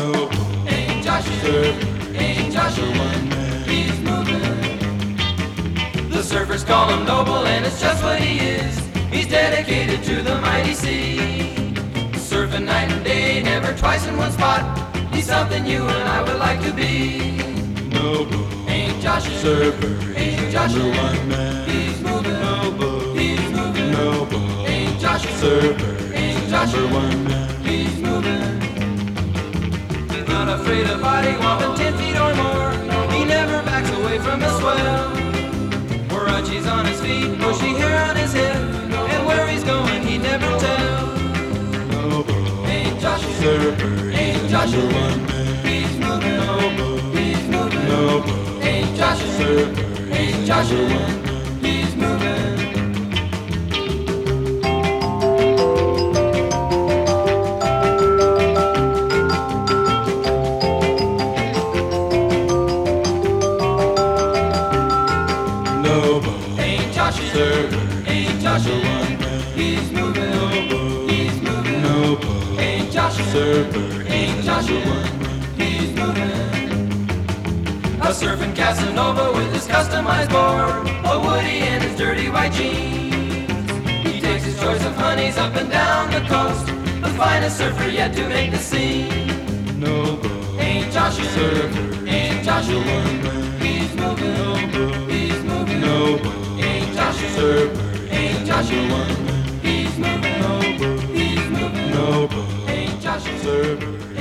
Noble. Ain't Joshua, Surfer. ain't Joshua, One man. he's moving. The surfers call him Noble, and it's just what he is. He's dedicated to the mighty sea. Surfing night and day, never twice in one spot. He's something you and I would like to be. Noble. Ain't Joshua, Surfer. ain't Joshua, Number one man. he's moving. Noble. He's moving. Noble. Ain't Joshua, Surfer. ain't Joshua, Number one man. he's moving. He's not afraid of body whopping 10 feet or more. He never backs away from the swell. Warachi's on his feet, bushy hair on his head, and where he's going he never tells. Noble. Ain't Joshua, Surfer. ain't Joshua, Number one man. he's moving. Noble. He's moving. Noble. Ain't Joshua, Surfer. ain't Joshua, Number one man. he's moving. Noble. Ain't Joshua, Surfer. ain't Joshua, Number one man. he's moving. Noble. He's moving. Noble. Ain't Joshua, Surfer. ain't Joshua, Number one man. he's moving. A surfing Casanova with his customized board, a Woody in his dirty white jeans. He takes his choice of honeys up and down the coast, the finest surfer yet to make the scene. Noble. Ain't Joshua, Surfer. ain't Joshua, One man. he's moving. Noble. He's moving. Noble. Ain't Joshua, Surfer. ain't Joshua, One man. he's moving. Noble. He's moving. Noble. Ain't Joshua, Surfer.